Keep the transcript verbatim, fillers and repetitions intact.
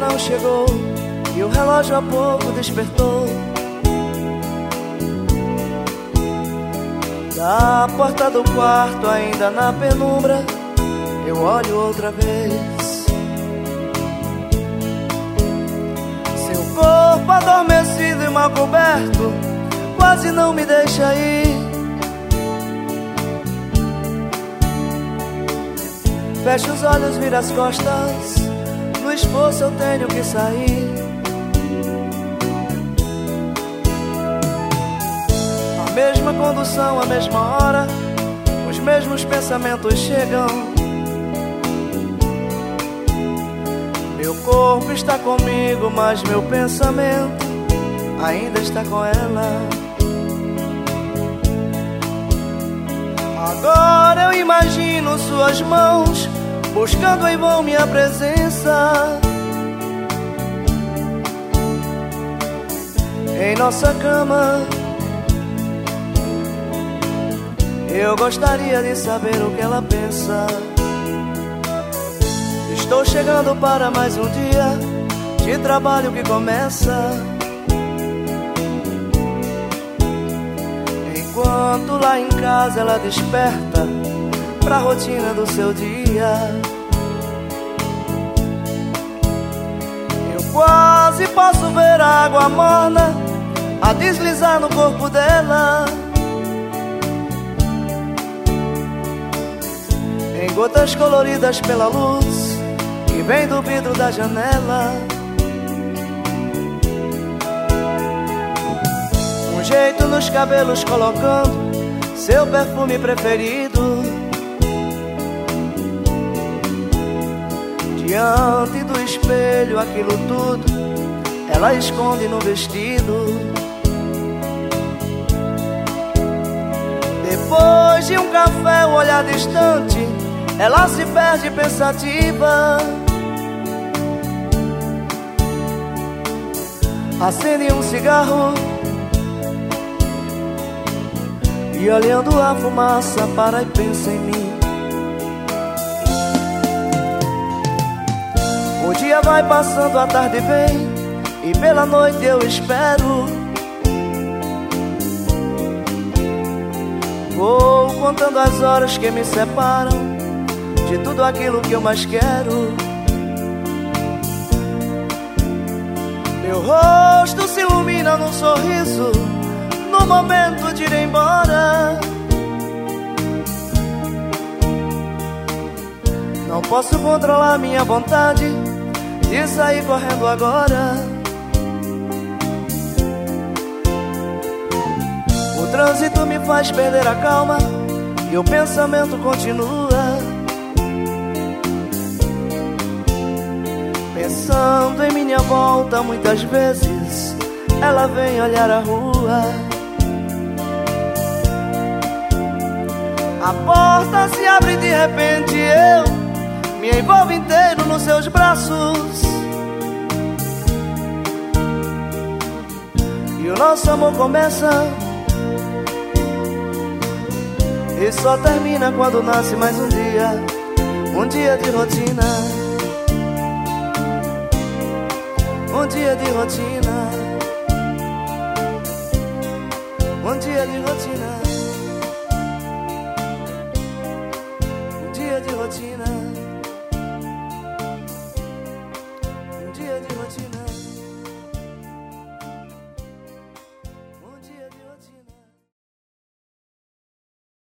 não chegou e o relógio há pouco despertou. Da porta do quarto, ainda na penumbra, eu olho outra vez. Seu corpo adormecido e mal coberto quase não me deixa ir. Fecho os olhos, viro as costas, no esforço eu tenho que sair. A mesma condução, a mesma hora, os mesmos pensamentos chegam. Meu corpo está comigo, mas meu pensamento ainda está com ela. Agora eu imagino suas mãos buscando em vão minha presença. Em nossa cama, eu gostaria de saber o que ela pensa. Estou chegando para mais um dia de trabalho que começa. Enquanto lá em casa ela desperta pra rotina do seu dia. Eu quase posso ver a água morna a deslizar no corpo dela, em gotas coloridas pela luz que vem do vidro da janela. Um jeito nos cabelos colocando seu perfume preferido. Diante do espelho, aquilo tudo ela esconde no vestido. Depois de um café, um olhar distante, ela se perde pensativa. Acende um cigarro e olhando a fumaça para e pensa em mim. O dia vai passando, a tarde vem e pela noite eu espero. Vou contando as horas que me separam de tudo aquilo que eu mais quero. Meu rosto se ilumina num sorriso no momento de ir embora. Não posso controlar minha vontade de sair correndo agora. O trânsito me faz perder a calma e o pensamento continua. Pensando em minha volta, muitas vezes ela vem olhar a rua. A porta se abre e de repente eu me envolvo inteiro nos seus braços. E o nosso amor começa e só termina quando nasce mais um dia, um dia de rotina. Um dia de rotina. Um dia de rotina.